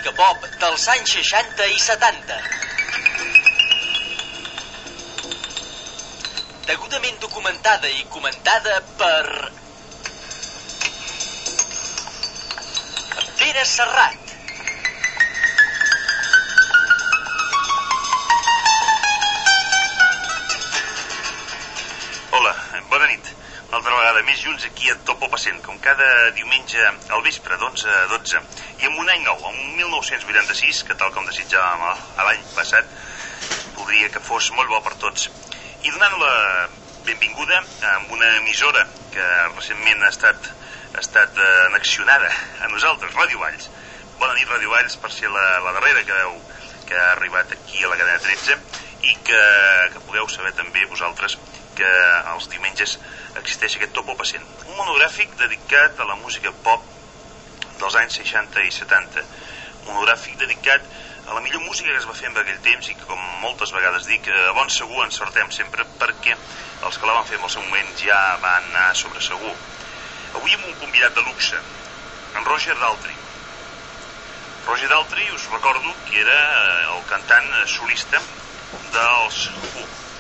música pop dels anys 60 i 70. Degudament documentada i comentada per Pere Serrat. Hola, bona nit. Una altra vegada més junts aquí a Topo Passent, com cada diumenge al vespre, d'11 a 12. I amb un any nou, amb 1986, que tal com desitjàvem l'any passat, voldria que fos molt bo per tots. I donant la benvinguda amb una emissora que recentment ha estat annexionada a nosaltres, Ràdio Valls. Bona nit, Ràdio Valls, per ser la darrera que ha arribat aquí a la cadena 13 i que pugueu saber també vosaltres que els diumenges existeix aquest Topo Passent, un monogràfic dedicat a la música pop dels anys 60 i 70, monogràfic dedicat a la millor música que es va fer en aquell temps i que, com moltes vegades dic, a bon segur encertem sempre, perquè els que la van fer en el seu moment ja van anar sobre segur. Avui amb un convidat de luxe, en Roger Daltrey. Roger Daltrey, us recordo que era el cantant solista dels Who.